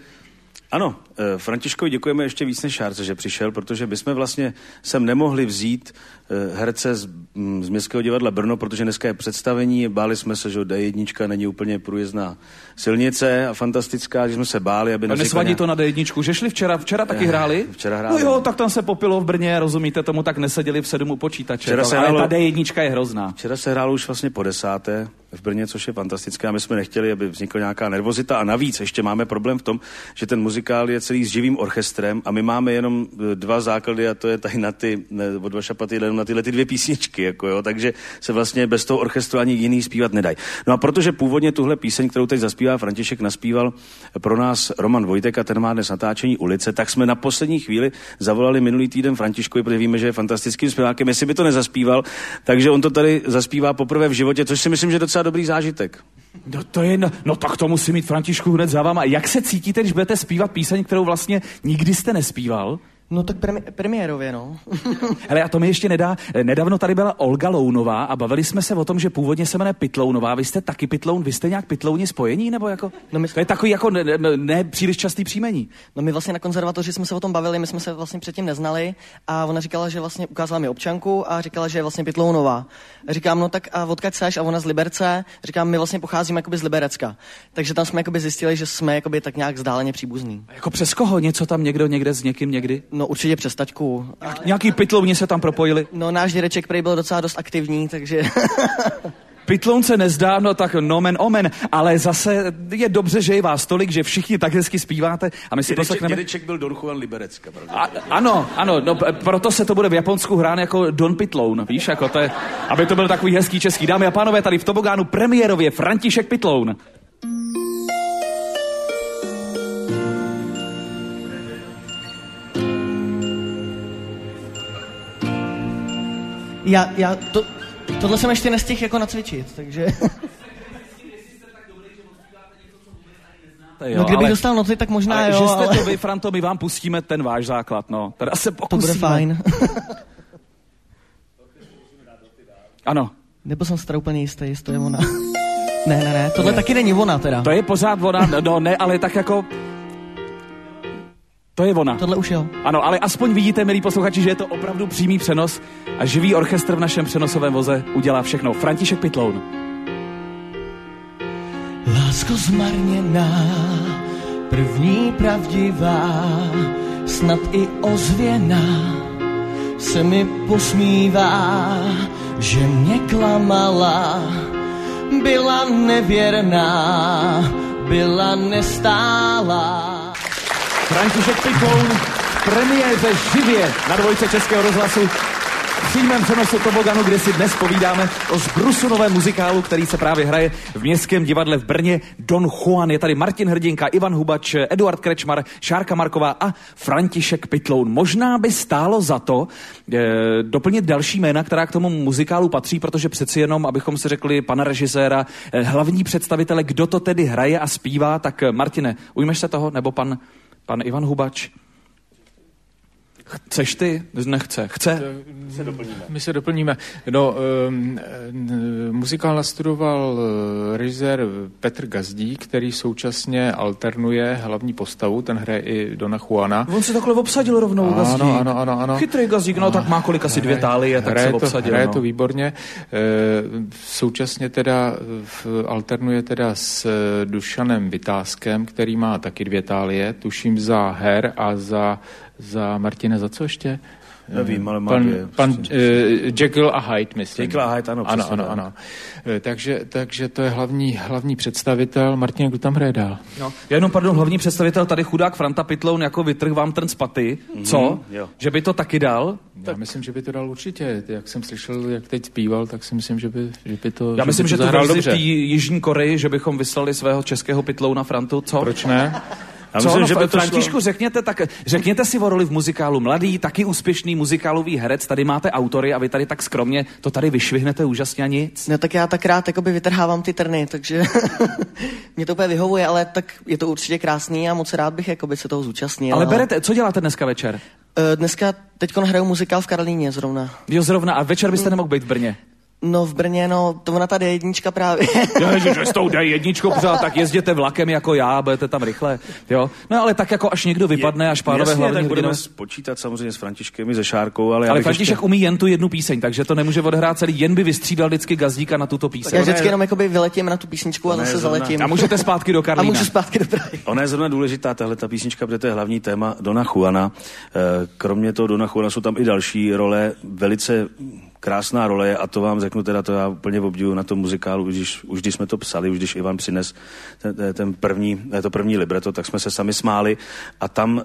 Ano, Františkovi děkujeme ještě víc než Šárce, že přišel, protože bychom vlastně sem nemohli vzít herce z Městského divadla Brno, protože dneska je představení, báli jsme se, že D1 není úplně průjezdná silnice a fantastická, že jsme se báli, aby... A nesvadí to na D1, že šli včera taky hráli? Včera hráli. No jo, tak tam se popilo v Brně, rozumíte tomu, tak neseděli v 7 u počítače, ale ta D1 je hrozná. Včera se hrálo už vlastně po 10. v Brně, což je fantastické a my jsme nechtěli, aby vznikla nějaká nervozita a navíc ještě máme problém v tom, že ten muzikál je celý s živým orchestrem a my máme jenom 2 základy a to je tady od dva šapaty jenom na tyhle ty 2 písničky, jako jo, takže se vlastně bez toho orchestru ani jiný zpívat nedají. No a protože původně tuhle píseň, kterou teď zaspívá František, naspíval pro nás Roman Vojtek a ten má dnes natáčení Ulice, tak jsme na poslední chvíli zavolali minulý týden Františkovi, protože víme, že je fantastickým zpěvákem, jestli by to nezaspíval, takže on to tady zaspívá poprvé v životě, což si myslím, že je docela dobrý zážitek. No to je, no tak to musí mít Františku hned za váma. Jak se cítíte, když budete zpívat píseň, kterou vlastně nikdy jste nespíval? No tak premiérově, no. Hele, a to mi ještě nedá. Nedávno tady byla Olga Lounová a bavili jsme se o tom, že původně se jmenuje Pytlounová. Vy jste taky Pytloun, vy jste nějak Pytlouni spojení, nebo jako? No to je takový jako ne příliš častý příjmení. No my vlastně na konzervatoři jsme se o tom bavili, my jsme se vlastně předtím neznali a ona říkala, že vlastně ukázala mi občanku a říkala, že je vlastně Pytlounová. Říkám, no tak a odkud seš? A ona z Liberce. Říkám, my vlastně pocházíme jakoby z Liberecka. Takže tam jsme jakoby zjistili, že jsme jakoby tak nějak vzdáleně příbuzní. A jako přes koho? Něco tam někde s někým někdy? No určitě přes taťku. Nějaký pytlouni se tam propojili? No náš dědeček prý byl docela dost aktivní, takže... Pytloun se nezdá, no tak nomen omen, ale zase je dobře, že je vás tolik, že všichni tak hezky zpíváte a my si poslechneme... Dědeček byl Don Juan Liberecka. Ano, no, proto se to bude v Japonsku hrát jako Don Pytloun, víš, jako to je, aby to byl takový hezký český. Dámy a pánové, tady v Tobogánu premiérově František Pytloun. Tohle jsem ještě nestihl jako nacvičit, takže... Jo, no kdybych dostal noty, tak možná ale jo, že jste ale... to vy, Franto, my vám pustíme ten váš základ, no. Teda se pokusíme. To bude fajn. Ano. Nebo jsem si teda úplně jistý, jestli to je ona. Ne, tohle taky není ona teda. To je pořád ona, no ne, ale tak jako... To je ona. Tohle už jo. Ano, ale aspoň vidíte, milí posluchači, že je to opravdu přímý přenos a živý orchestr v našem přenosovém voze udělá všechno. František Pytloun. Lásko zmarněná, první pravdivá, snad i ozvěná, se mi posmívá, že mě klamala, byla nevěrná, byla nestálá. František Pitloun v premiéře živě na Dvojce Českého rozhlasu v přímém přenosu Toboganu, kde si dnes povídáme o zbrusunovém muzikálu, který se právě hraje v Městském divadle v Brně. Don Juan. Je tady Martin Hrdinka, Ivan Hubač, Eduard Krečmar, Šárka Marková a František Pitloun. Možná by stálo za to doplnit další jména, která k tomu muzikálu patří, protože přeci jenom, abychom si řekli pana režiséra, hlavní představitele, kdo to tedy hraje a zpívá, tak Martine, ujmeš se toho, nebo pan Ivan Hubač? Chceš ty? Nechce. Chce? My se doplníme. No, muzikál nastudoval režisér Petr Gazdík, který současně alternuje hlavní postavu, ten hraje i Dona Juana. On se takhle obsadil rovnou, Gazdík. Ano. Chytrý Gazdík, no tak má kolik asi 2 tálie, tak se obsadil. Hraje to výborně. Současně teda alternuje teda s Dušanem Vytázkem, který má taky 2 tálie, tuším za her a za Martina, za co ještě? Nevím, ale má pan Jekyll a Hyde, myslím. Jekyll a Hyde, ano. Ano. Takže to je hlavní představitel. Martin, kdo tam hraje dál? No, jenom, hlavní představitel tady chudák Franta Pitloun jako vytrh vám trn z paty. Co? Jo. Že by to taky dal? Já myslím, že by to dal určitě. Jak jsem slyšel, jak teď zpíval, tak si myslím, že by to Já myslím, že to zahrál v té Jižní Koreji, že bychom vyslali svého českého Pitlouna Frantu. Co? Proč ne? Myslím, že by Františku, řekněte si o roli v muzikálu. Mladý, taky úspěšný muzikálový herec, tady máte autory a vy tady tak skromně to tady vyšvihnete úžasně a nic. No tak já tak rád jakoby vytrhávám ty trny, takže mě to úplně vyhovuje, ale tak je to určitě krásný a moc rád bych jakoby se toho zúčastnil. Ale berete, co děláte dneska večer? Dneska teďko hraju muzikál v Karlíně zrovna. Jo, zrovna. A večer byste nemohl být v Brně? No v Brně, to ona ta D1 právě. Ježiš, s tou D1 pořád, tak jezděte vlakem jako já, budete tam rychle, jo. No ale tak jako až někdo vypadne, až pánové hlavní tak budeme počítat samozřejmě s Františkem i se Šárkou, ale František umí jen tu jednu píseň, takže to nemůže odehrát celý, jen by vystřídal vždycky Gazdíka na tuto píseň. Já vždycky jenom jakoby vyletím na tu písničku a zase zaletím. A můžete zpátky do Karlína. A můžu zpátky do Prahy. Ona je zrovna důležitá, tahle ta písnička, protože to je hlavní téma Dona Juana. Kromě toho Dona Juana jsou tam i další role, velice krásná role, a to vám řeknu teda, to já úplně obdivuju na tom muzikálu, už když jsme to psali, už když Ivan přines to první libreto, tak jsme se sami smáli a tam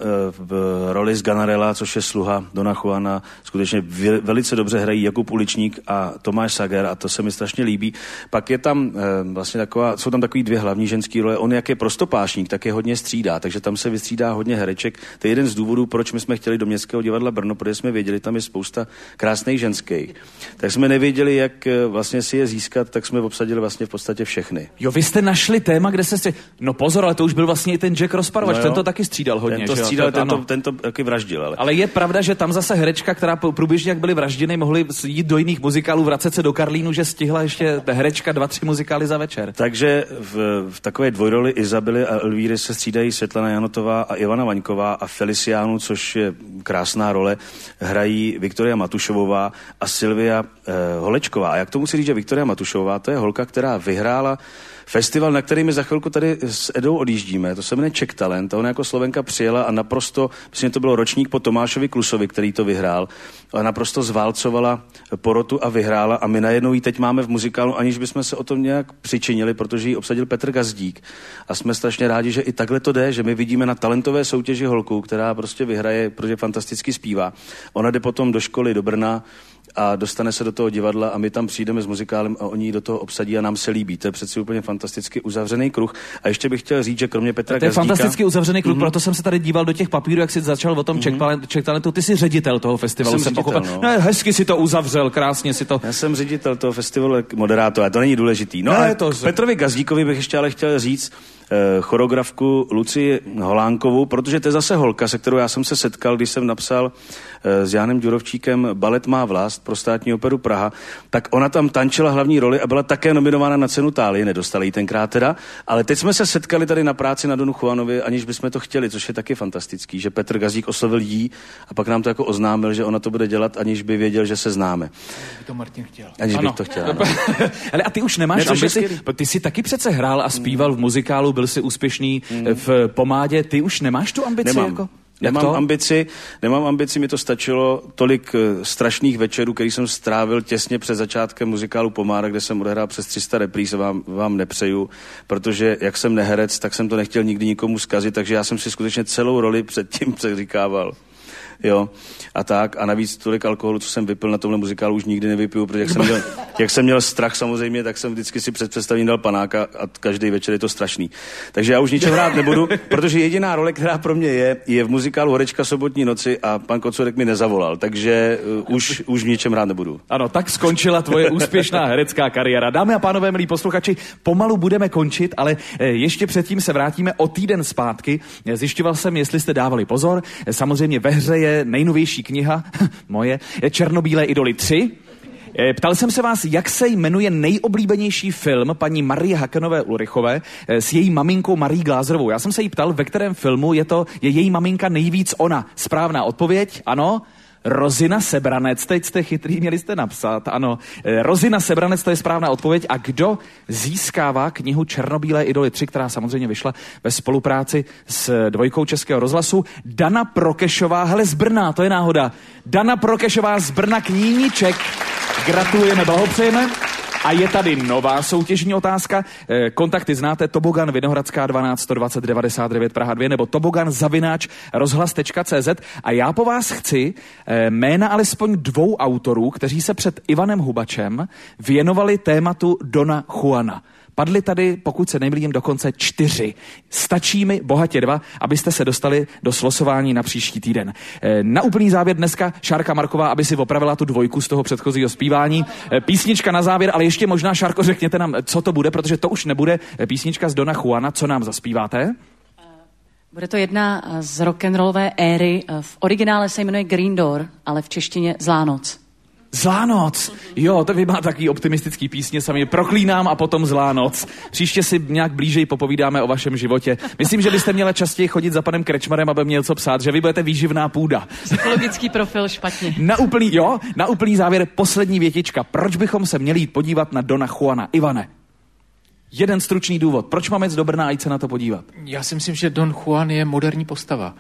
v roli z Ganarella, což je sluha Dona Juana, skutečně velice dobře hrají Jakub Uličník a Tomáš Sager a to se mi strašně líbí. Pak je tam vlastně jsou tam takový 2 hlavní ženský role. On jak je prostopášník, tak je hodně střídá, takže tam se vystřídá hodně hereček. To je jeden z důvodů, proč my jsme chtěli do Městského divadla Brno, protože jsme věděli, tam je spousta krásných ženských. Tak jsme nevěděli, jak vlastně si je získat, tak jsme obsadili vlastně v podstatě všechny. Jo, vy jste našli téma, kde se no pozor, ale to už byl vlastně i ten Jack Rozparovač, ten to taky střídal hodně. Ten to taky vraždil. Ale je pravda, že tam zase herečka, která průběžně jak byly vražděny, mohly jít do jiných muzikálů, vracet se do Karlínu, že stihla ještě herečka 2-3 muzikály za večer. Takže v takové dvojroli Izabely a Elvíry se střídají Světlana Janotová a Ivana Vaňková a Feliciánu, což je krásná role, hrají Viktoria Matušovová a Silvia Holečková. A jak to musí říct, že Viktoria Matušová, to je holka, která vyhrála festival, na který my za chvilku tady s Edou odjíždíme, to se jmenuje Czech Talent, a ona jako Slovenka přijela a naprosto, myslím, to bylo ročník po Tomášovi Klusovi, který to vyhrál, a naprosto zválcovala porotu a vyhrála a my najednou ji teď máme v muzikálu, aniž bychom se o tom nějak přičinili, protože ji obsadil Petr Gazdík a jsme strašně rádi, že i takhle to jde, že my vidíme na talentové soutěži holku, která prostě vyhraje, protože fantasticky zpívá. Ona jde potom do školy do Brna a dostane se do toho divadla a my tam přijdeme s muzikálem a oni ji do toho obsadí a nám se líbí. To je přeci úplně fantasticky uzavřený kruh. A ještě bych chtěl říct, že kromě Petra Gazdíka... To je fantasticky uzavřený kruh, proto jsem se tady díval do těch papírů, jak jsi začal o tom Czech Talentu. Ty jsi ředitel toho festivalu, jsem pochopil. No. Ne, hezky si to uzavřel, krásně si to... Já jsem ředitel toho festivalu, moderátor, a to není důležitý. No ale Petrovi Gazdíkovi bych ještě ale chtěl říct choreografku Lucii Holánkovou, protože to je zase holka, se kterou já jsem se setkal, když jsem napsal s Jánem Ďurovčíkem Balet má vlast pro Státní operu Praha, tak ona tam tančila hlavní roli a byla také nominována na cenu Thálie, nedostala ji tenkrát teda, ale teď jsme se setkali tady na práci na Donu Juanovi, aniž bychom to chtěli, což je taky fantastický, že Petr Gazdík oslovil jí a pak nám to jako oznámil, že ona to bude dělat, aniž by věděl, že se známe. To Martin chtěl. Aniž bych to chtěl. Ale a ty už nemáš ambici, ty jsi taky přece hrál a zpíval v muzikálu, byl jsi úspěšný v Pomádě, ty už nemáš tu ambici? Nemám. Jako? Nemám ambici, mi to stačilo tolik strašných večerů, který jsem strávil těsně před začátkem muzikálu Pomára, kde jsem odehrál přes 300 repríz, vám nepřeju, protože jak jsem neherec, tak jsem to nechtěl nikdy nikomu zkazit, takže já jsem si skutečně celou roli předtím přeříkával. Jo, a tak. A navíc tolik alkoholu, co jsem vypil na tomhle muzikálu, už nikdy nevypiju, protože jak jsem měl strach samozřejmě, tak jsem vždycky si před představením dal panáka a každý večer je to strašný. Takže já už ničem hrát nebudu, protože jediná role, která pro mě je v muzikálu Horečka sobotní noci a pan Kocurek mi nezavolal, takže už v ničem hrát nebudu. Ano, tak skončila tvoje úspěšná herecká kariéra. Dámy a pánové, milí posluchači, pomalu budeme končit, ale ještě předtím se vrátíme o týden zpátky. Zjišťoval jsem, jestli jste dávali pozor. Samozřejmě ve hře je nejnovější kniha, moje, je Černobílé idoly 3. Ptal jsem se vás, jak se jmenuje nejoblíbenější film paní Marie Hakenové Ulrichové s její maminkou Marí Glázerovou. Já jsem se jí ptal, ve kterém filmu je její maminka nejvíc ona. Správná odpověď, ano. Rozina Sebranec, teď jste chytrý, měli jste napsat, ano. Rozina Sebranec, to je správná odpověď. A kdo získává knihu Černobílé idoly 3, která samozřejmě vyšla ve spolupráci s Dvojkou Českého rozhlasu? Dana Prokešová, hele z Brna, to je náhoda. Dana Prokešová z Brna, kníníček. Gratulujeme, blahopřejeme. A je tady nová soutěžní otázka. Kontakty znáte, Tobogan Vinohradská 12 120 99 Praha 2 nebo tobogan@rozhlas.cz. A já po vás chci jména alespoň 2 autorů, kteří se před Ivanem Hubačem věnovali tématu Dona Juana. Padly tady, pokud se nemýlím, dokonce 4. Stačí mi bohatě 2, abyste se dostali do slosování na příští týden. Na úplný závěr dneska Šárka Marková, aby si opravila tu 2 z toho předchozího zpívání. Písnička na závěr, ale ještě možná, Šárko, řekněte nám, co to bude, protože to už nebude písnička z Dona Juana. Co nám zaspíváte? Bude to jedna z rock'n'rollové éry. V originále se jmenuje Green Door, ale v češtině Zlá noc. Zlá noc. Jo, to vy má takový optimistický písně, sami proklínám a potom Zlá noc. Příště si nějak blížej popovídáme o vašem životě. Myslím, že byste měla častěji chodit za panem Krečmarem, aby měl co psát, že vy budete výživná půda. Psychologický profil špatně. Na úplný závěr poslední větička. Proč bychom se měli jít podívat na Dona Juana? Ivane. Jeden stručný důvod. Proč máme jít do Brna a jít se na to podívat? Já si myslím, že Don Juan je moderní postava,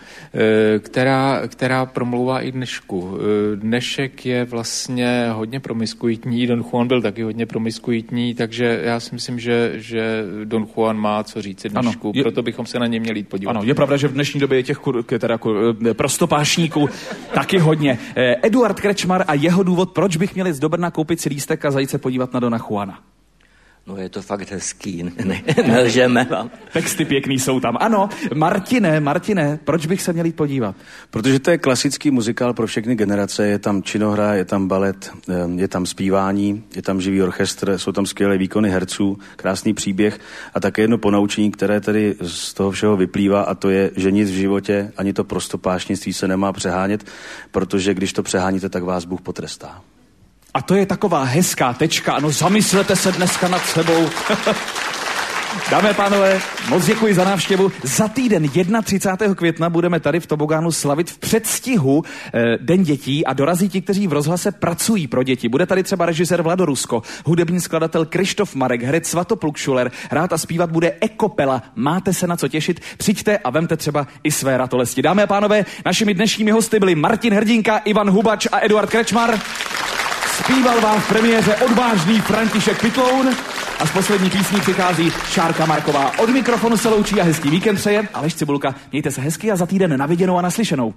která promlouvá i dnešku. Dnešek je vlastně hodně promiskuitní, Don Juan byl taky hodně promiskuitní, takže já si myslím, že Don Juan má co říct dnešku, proto bychom se na něj měli jít podívat. Ano, je pravda, že v dnešní době je těch prostopášníků taky hodně. Eduard Krečmar a jeho důvod, proč bych měl jít do Brna, koupit si lístek a zajít se podívat na Dona Juana. No je to fakt hezký, nelžeme vám. Texty pěkný jsou tam. Ano, Martine, proč bych se měl jít podívat? Protože to je klasický muzikál pro všechny generace, je tam činohra, je tam balet, je tam zpívání, je tam živý orchestr, jsou tam skvělé výkony herců, krásný příběh a také jedno ponaučení, které tedy z toho všeho vyplývá, a to je, že nic v životě, ani to prostopášnictví se nemá přehánět, protože když to přeháníte, tak vás Bůh potrestá. A to je taková hezká tečka, ano, zamyslete se dneska nad sebou. Dámy a pánové, moc děkuji za návštěvu. Za týden 31. května budeme tady v Tobogánu slavit v předstihu Den dětí a dorazí ti, kteří v rozhlase pracují pro děti. Bude tady třeba režisér Vlado Rusko, hudební skladatel Krištof Marek, herec Svatopluk Šuler, hrát a zpívat bude Ekopela. Máte se na co těšit, přijďte a vemte třeba i své ratolesti. Dámy a pánové, našimi dnešními hosty byli Martin Hrdinka, Ivan Hubač a Eduard Krečmar. Zpíval vám v premiéře odvážný František Pytloun a z poslední písní přichází Šárka Marková. Od mikrofonu se loučí a hezký víkend přeje Aleš Cibulka. Mějte se hezky a za týden na viděnou a naslyšenou.